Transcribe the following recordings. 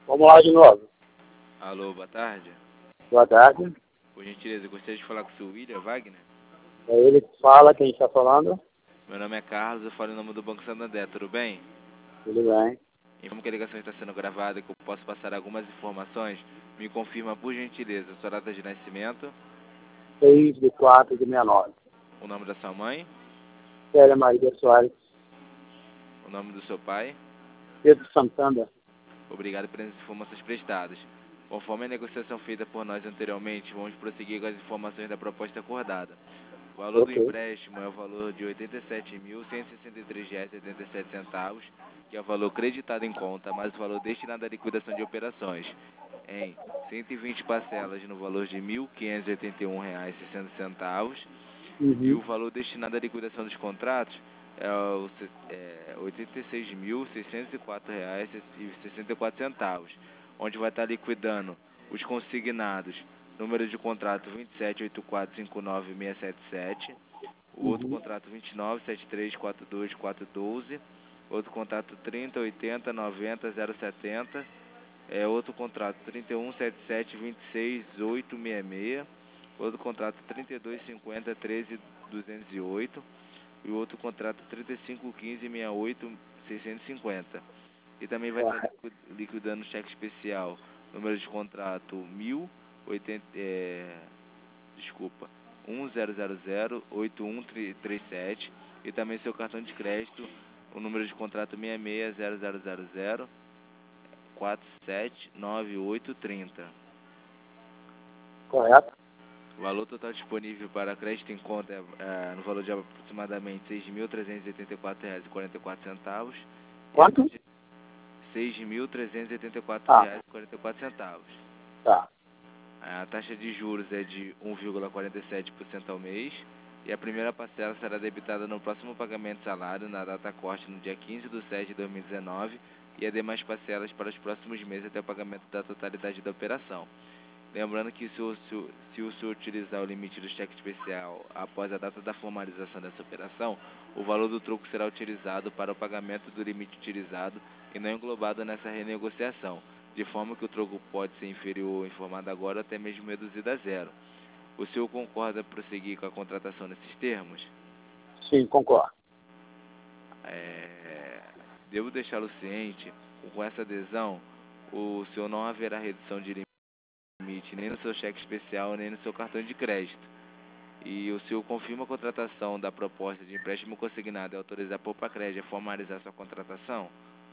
Vamos lá de novo. Alô, boa tarde. Boa tarde. Por gentileza, eu gostaria de falar com o seu William Wagner. É ele que fala, quem está falando? Meu nome é Carlos, eu falo em nome do Banco Santander, tudo bem? Tudo bem. Informo que a ligação está sendo gravada e que eu posso passar algumas informações. Me confirma, por gentileza, sua data de nascimento, 6/4/69. o nome da sua mãe, Célia Maria Soares. o nome do seu pai. Pedro Santana. Obrigado pelas informações prestadas. Conforme a negociação feita por nós anteriormente, vamos prosseguir com as informações da proposta acordada. O valor do Ok. empréstimo é o valor de R$ 87.163,87, que é o valor creditado em conta, mais o valor destinado à liquidação de operações, em 120 parcelas no valor de R$ 1.581,60, e o valor destinado à liquidação dos contratos é R$ 86.604,64, onde vai estar liquidando os consignados, número de contrato 2784596777, o outro contrato 2973424212, outro contrato 30809070, outro contrato 3177266866, outro contrato 3250131208 e o outro contrato 3515686050. E também vai estar liquidando cheque especial, número de contrato 10008137 e também seu cartão de crédito, o número de contrato 660000479830. Correto? O valor total disponível para crédito em conta é no valor de aproximadamente R$ 6.384,44. Quanto? R$ 6.384,44. Tá. A taxa de juros é de 1,47% ao mês e a primeira parcela será debitada no próximo pagamento de salário na data corte no dia 15/7/2019 e as demais parcelas para os próximos meses até o pagamento da totalidade da operação. Lembrando que se o senhor utilizar o limite do cheque especial após a data da formalização dessa operação, o valor do troco será utilizado para o pagamento do limite utilizado e não englobado nessa renegociação, de forma que o troco pode ser inferior ou informado agora ou até mesmo reduzido a zero. O senhor concorda em prosseguir com a contratação nesses termos? Sim, concordo. Devo deixá-lo ciente, com essa adesão, o senhor não haverá redução de limite nem no seu cheque especial, nem no seu cartão de crédito. E o senhor confirma a contratação da proposta de empréstimo consignado e autorizar a Poupa-Crédito a formalizar sua contratação?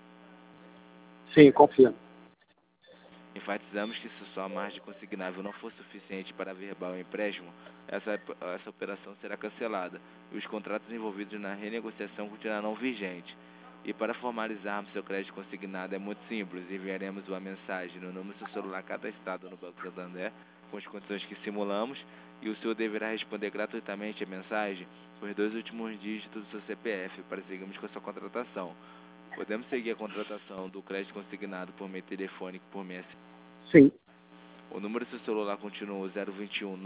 Sim, confirmo. Enfatizamos que se sua margem consignável não for suficiente para averbar o empréstimo, essa operação será cancelada e os contratos envolvidos na renegociação continuarão vigentes. E para formalizarmos seu crédito consignado é muito simples, enviaremos uma mensagem no número do seu celular cadastrado no Banco Santander, com as condições que simulamos, e o senhor deverá responder gratuitamente a mensagem com os 2 últimos dígitos do seu CPF para seguirmos com a sua contratação. Podemos seguir a contratação do crédito consignado por meio telefônico por meio SMS. Sim. O número do seu celular continua 021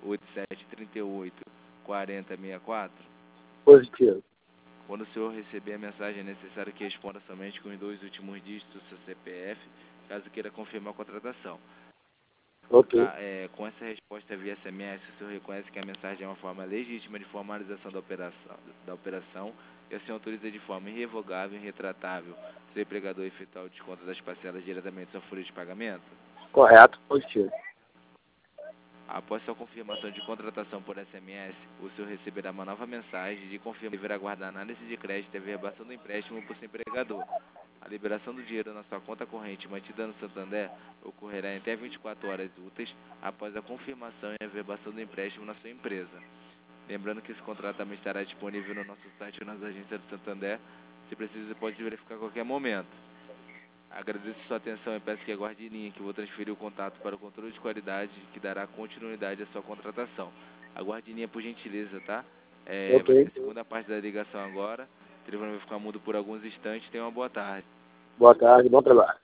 98738 4064. Positivo. Quando o senhor receber a mensagem, é necessário que responda somente com os 2 últimos dígitos do seu CPF, caso queira confirmar a contratação. Ok. Com essa resposta via SMS, o senhor reconhece que a mensagem é uma forma legítima de formalização da operação e assim autoriza de forma irrevogável e irretratável seu empregador a efetuar o desconto das parcelas diretamente da folha de pagamento? Correto. Positivo. Após sua confirmação de contratação por SMS, o senhor receberá uma nova mensagem de confirmação e deverá aguardar análise de crédito e averbação do empréstimo por seu empregador. A liberação do dinheiro na sua conta corrente mantida no Santander ocorrerá em até 24 horas úteis após a confirmação e averbação do empréstimo na sua empresa. Lembrando que esse contrato também estará disponível no nosso site ou nas agências do Santander. Se precisa, pode verificar a qualquer momento. Agradeço sua atenção e peço que aguarde em linha que vou transferir o contato para o controle de qualidade que dará continuidade à sua contratação. Aguarde em linha por gentileza, tá? Vai ser Ok. a segunda parte da ligação agora. O telefone vai ficar mudo por alguns instantes. Tenha uma boa tarde. Boa tarde, bom trabalho.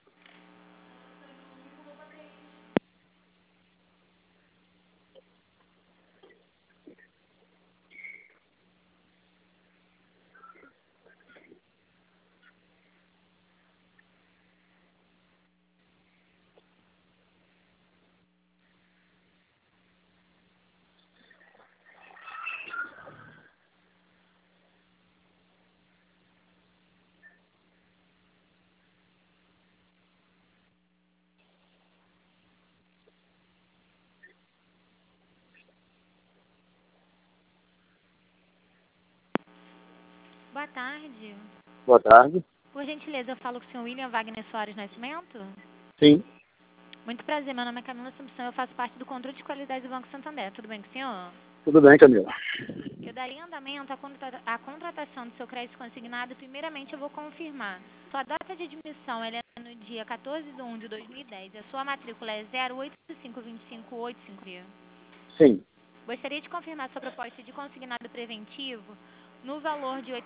Boa tarde. Boa tarde. Por gentileza, eu falo com o senhor William Wagner Soares Nascimento? Sim. Muito prazer, meu nome é Camila Assumpção, eu faço parte do controle de qualidade do Banco Santander. Tudo bem com o senhor? Tudo bem, Camila. Eu daria andamento à contratação do seu crédito consignado. Primeiramente, eu vou confirmar. Sua data de admissão ela é no dia 14/1/2010. A sua matrícula é 085525853. Sim. Gostaria de confirmar sua proposta de consignado preventivo no valor de R$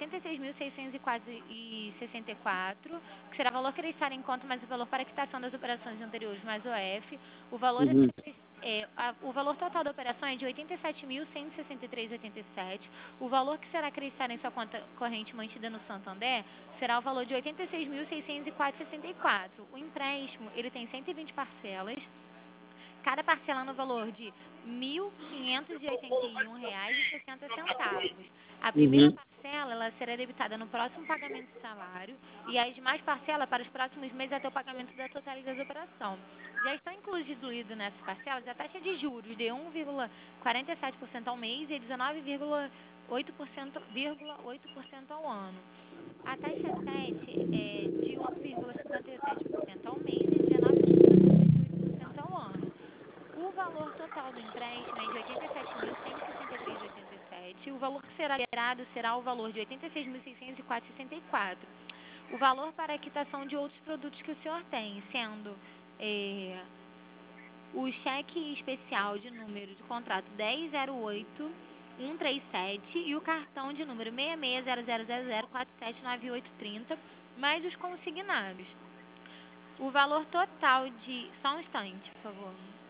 86.664, que será o valor credenciado em conta mais o valor para quitação das operações anteriores mais o F. O valor, o valor total da operação é de R$ 87.163,87. O valor que será credenciado em sua conta corrente mantida no Santander será o valor de R$ 86.604,64. O empréstimo ele tem 120 parcelas. Cada parcela no valor de R$ 1.581,60. A primeira parcela ela será debitada no próximo pagamento do salário e as demais parcelas para os próximos meses até o pagamento da totalidade da operação. Já estão incluídos nessas parcelas a taxa de juros de 1,47% ao mês e 19,8% ao ano. A taxa 7 é de 1,57% ao mês e 19,78% ao ano. O valor total do empréstimo é de R$ 87.163,87. O valor que será liberado será o valor de R$ 86.604,64. O valor para a quitação de outros produtos que o senhor tem, sendo o cheque especial de número de contrato 10.08.137 e o cartão de número 660000479830, mais os consignados. O valor total de... Só um instante, por favor.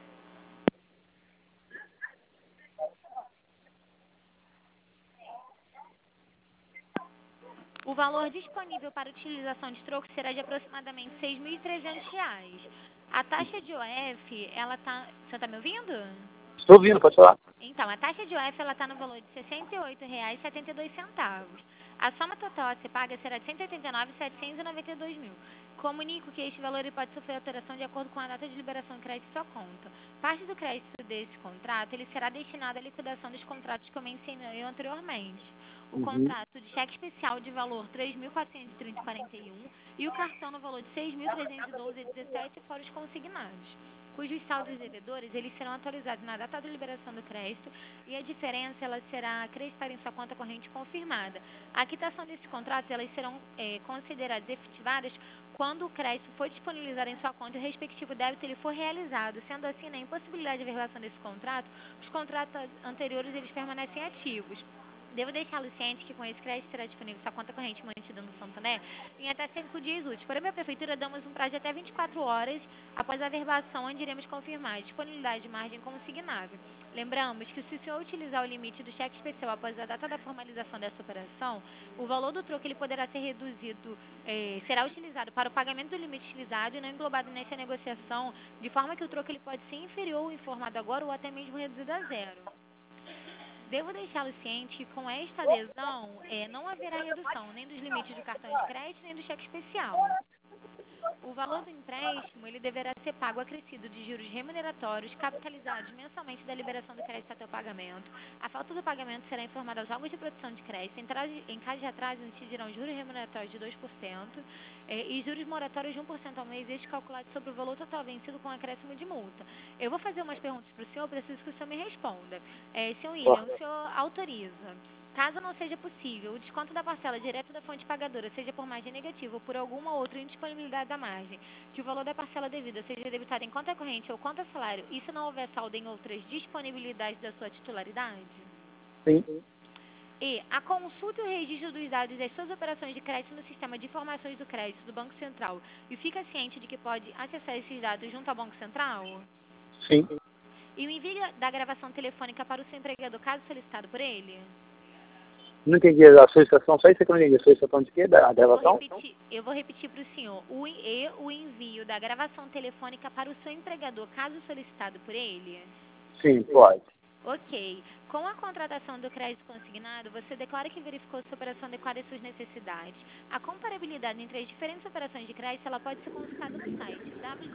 O valor disponível para utilização de troco será de aproximadamente R$ 6.300. A taxa de OF, ela tá... Você está me ouvindo? Estou ouvindo, pode falar. Então, a taxa de OF, ela está no valor de R$ 68,72. A soma total a ser paga será de R$ 189.792 mil. Comunico que este valor pode sofrer alteração de acordo com a data de liberação de crédito em sua conta. Parte do crédito desse contrato, ele será destinado à liquidação dos contratos que eu mencionei anteriormente. O contrato de cheque especial de valor R$ 3.430,41 e o cartão no valor de R$ 6.312,17 fora os consignados, cujos saldos devedores eles serão atualizados na data da liberação do crédito e a diferença ela será acreditada em sua conta corrente confirmada. A quitação desses contratos elas serão consideradas efetivadas quando o crédito for disponibilizado em sua conta e o respectivo débito ele for realizado. Sendo assim, na impossibilidade de averbação desse contrato, os contratos anteriores eles permanecem ativos. Devo deixá-lo ciente que com esse crédito será disponível sua conta corrente mantida no Santander em até 5 dias úteis. Porém, a Prefeitura damos um prazo de até 24 horas após a averbação, onde iremos confirmar a disponibilidade de margem consignável. Lembramos que se o senhor utilizar o limite do cheque especial após a data da formalização dessa operação, o valor do troco ele poderá ser reduzido, será utilizado para o pagamento do limite utilizado e não englobado nessa negociação, de forma que o troco ele pode ser inferior ao informado agora ou até mesmo reduzido a zero. Devo deixá-lo ciente que com esta adesão não haverá redução nem dos limites do cartão de crédito nem do cheque especial. O valor do empréstimo ele deverá ser pago acrescido de juros remuneratórios capitalizados mensalmente da liberação do crédito até o pagamento. A falta do pagamento será informada aos órgãos de produção de crédito. Em caso de atraso, incidirão juros remuneratórios de 2% e juros moratórios de 1% ao mês, este calculado sobre o valor total vencido com acréscimo de multa. Eu vou fazer umas perguntas para o senhor, preciso que o senhor me responda. Senhor William, o senhor autoriza? Caso não seja possível, o desconto da parcela direto da fonte pagadora, seja por margem negativa ou por alguma outra indisponibilidade da margem, que o valor da parcela devida seja debitado em conta corrente ou conta salário, e se não houver saldo em outras disponibilidades da sua titularidade? Sim. E a consulta e o registro dos dados das suas operações de crédito no sistema de informações do crédito do Banco Central e fica ciente de que pode acessar esses dados junto ao Banco Central? Sim. E o envio da gravação telefônica para o seu empregador, caso solicitado por ele? Não entendi a solicitação, só isso que eu não entendi. A solicitação de quê? Da gravação? Eu vou repetir para o senhor. O envio da gravação telefônica para o seu empregador, caso solicitado por ele? Sim, pode. Ok. Com a contratação do crédito consignado, você declara que verificou sua operação adequada às suas necessidades. A comparabilidade entre as diferentes operações de crédito ela pode ser consultada no site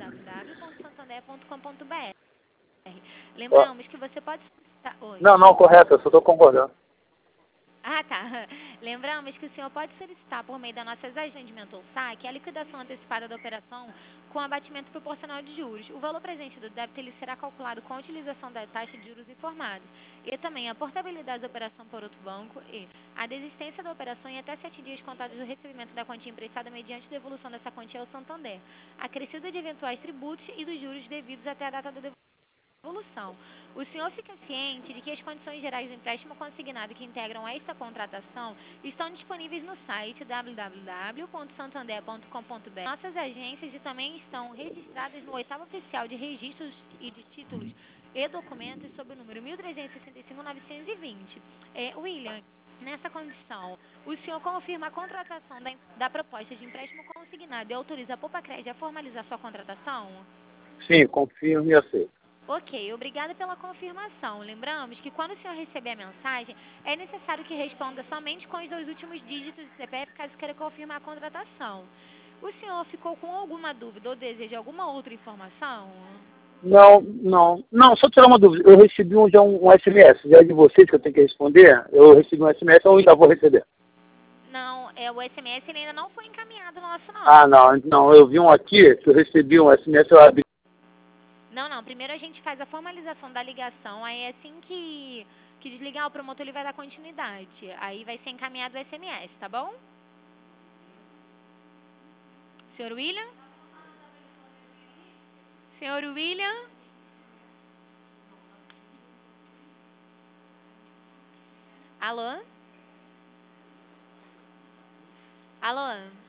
www.santander.com.br. Lembramos que você pode solicitar... Oi. Não, correto, eu só estou concordando. Ah, tá. Lembramos que o senhor pode solicitar por meio das nossas agendamento ou saque a liquidação antecipada da operação com abatimento proporcional de juros. O valor presente do débito ele será calculado com a utilização da taxa de juros informada e também a portabilidade da operação por outro banco e a desistência da operação em até 7 dias contados do recebimento da quantia emprestada mediante devolução dessa quantia ao Santander, acrescida de eventuais tributos e dos juros devidos até a data da devolução. O senhor fica ciente de que as condições gerais do empréstimo consignado que integram esta contratação estão disponíveis no site www.santander.com.br. Nossas agências e também estão registradas no oitavo oficial de registros e de títulos e documentos sob o número 1365-920. William, nessa condição, o senhor confirma a contratação da proposta de empréstimo consignado e autoriza a Poupa-Crédito a formalizar sua contratação? Sim, confirmo e aceito. Ok, obrigada pela confirmação. Lembramos que quando o senhor receber a mensagem, é necessário que responda somente com os 2 últimos dígitos do CPF, caso queira confirmar a contratação. O senhor ficou com alguma dúvida ou deseja alguma outra informação? Não, só tirar uma dúvida. Eu recebi já um SMS, já é de vocês que eu tenho que responder. Eu recebi um SMS ou ainda vou receber? Não, o SMS ele ainda não foi encaminhado nosso, não. Ah, não, eu vi um aqui, que eu recebi um SMS, eu abri. Não, primeiro a gente faz a formalização da ligação, aí assim que desligar o promotor ele vai dar continuidade. Aí vai ser encaminhado o SMS, tá bom? Senhor William? Senhor William? Alô? Alô?